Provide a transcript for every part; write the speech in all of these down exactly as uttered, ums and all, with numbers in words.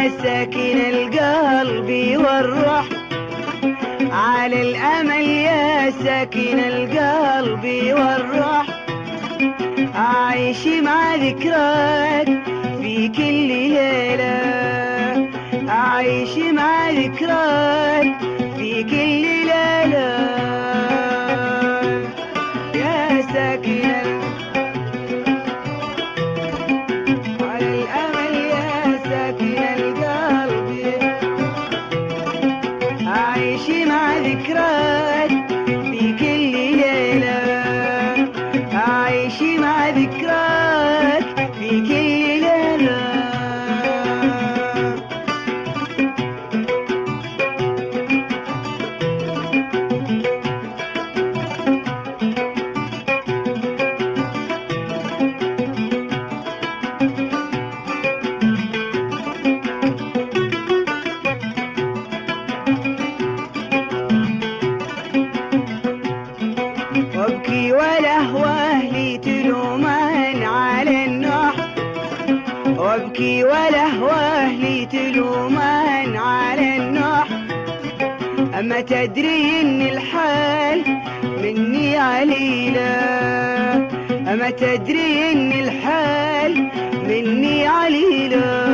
ساكن القلب والروح، على الأمل يا ساكن القلب والروح، أعيش مع ذكراك في كل ليلة، أعيش مع ذكراك في كل ليلة يا ساكن على الأمل يا ساكن القلب، أعيش مع ذكراك في كل ليلة، أعيش مع ذكراك في كل ليلة. وابكي ولهوه لي تلومن على النوح، وابكي ولهوه لي تلومن على النوح، أما تدري إن الحال مني عليلة، أما تدري إن الحال مني عليلة.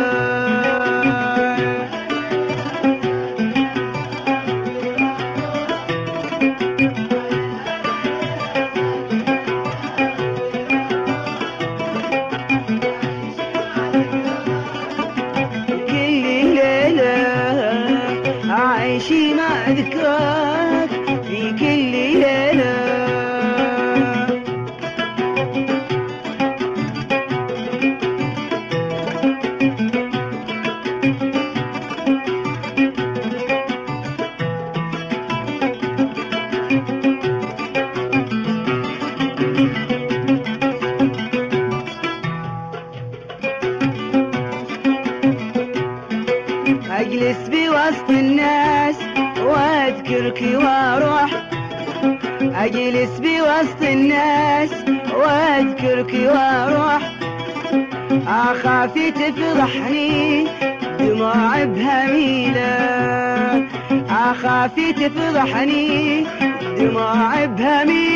أعيشي مع ذكراك في كل ليلة. أجلس بوسط الناس واذكرك واروح، أجلس بوسط الناس واذكرك واروح، أخاف تفضحني دموع بهميلة، أخاف تفضحني دموع بهميلة.